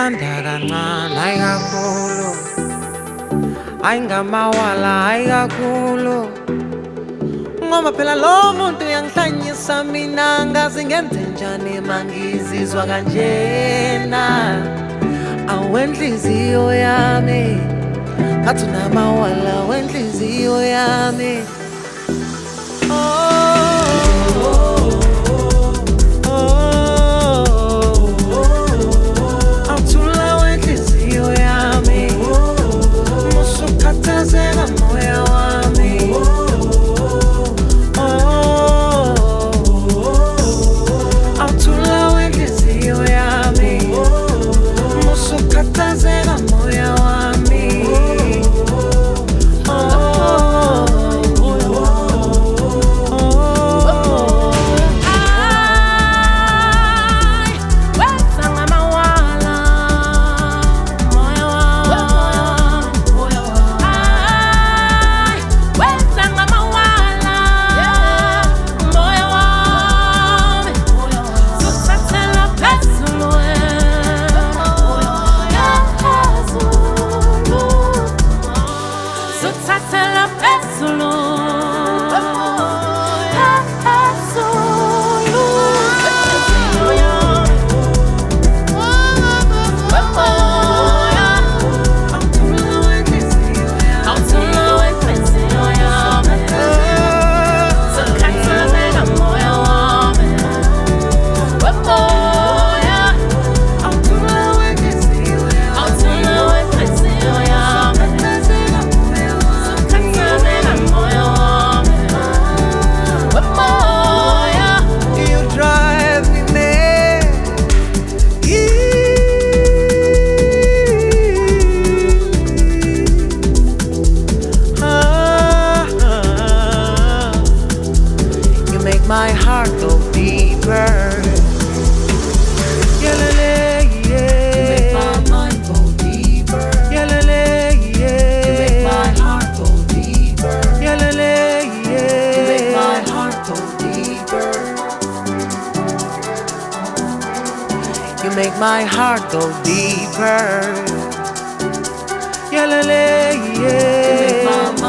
Ngikuthanda kancane hayi kakhulu, hayi ngamawala hayi kakhulu. Ngoba phela lo muntu uyangihlanyisa mina, ngazi ngenze njani mangizizwa kanjena. Awenhliziyo yami, ngathi unamawala wenhliziyo yami. My heart go deeper. Yeah, yeah. You make my mind go deeper. Yeah, yeah. You make my heart go deeper. Yeah, yeah. You make my heart go deeper. You make my heart go deeper. Yeah, yeah. You make my